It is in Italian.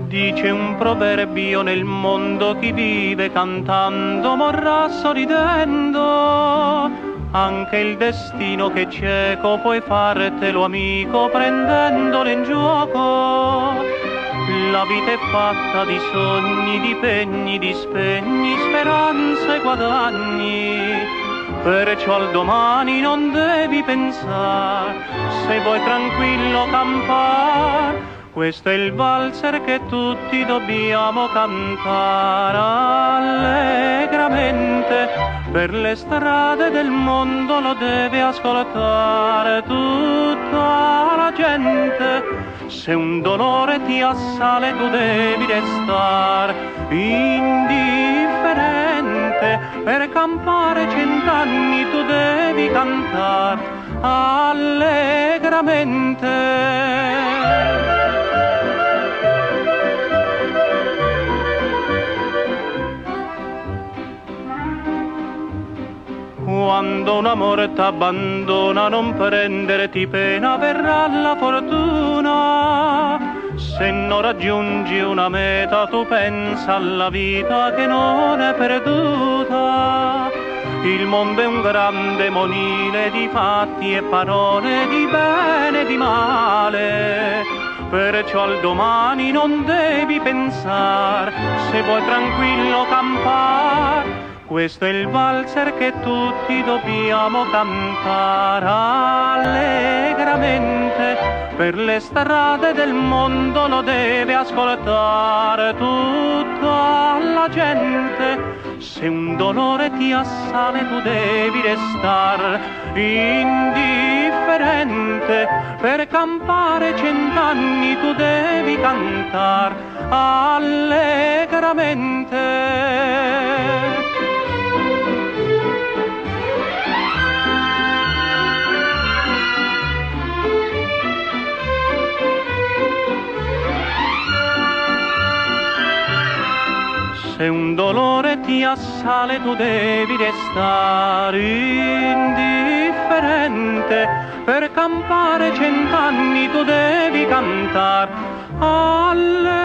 Dice un proverbio nel mondo: chi vive cantando morrà sorridendo. Anche il destino che è cieco puoi fartelo amico prendendolo in gioco. La vita è fatta di sogni, di pegni, di spegni, speranze e guadagni. Perciò al domani non devi pensare, se vuoi tranquillo campar. Questo è il valzer che tutti dobbiamo cantare allegramente. Per le strade del mondo lo deve ascoltare tutta la gente. Se un dolore ti assale tu devi restare indifferente. Per campare 100 anni tu devi cantare allegramente. Quando un amore t'abbandona non prenderti pena, verrà la fortuna. Se non raggiungi una meta tu pensa alla vita che non è perduta. Il mondo è un grande monile di fatti e parole, di bene e di male. Perciò al domani non devi pensare, se vuoi tranquillo campar. Questo è il valzer che tutti dobbiamo cantare allegramente. Per le strade del mondo lo deve ascoltare tutta la gente. Se un dolore ti assale tu devi restare indifferente. Per campare 100 anni tu devi cantare allegramente. Se un dolore ti assale tu devi restare indifferente. Per campare 100 anni tu devi cantare allegramente.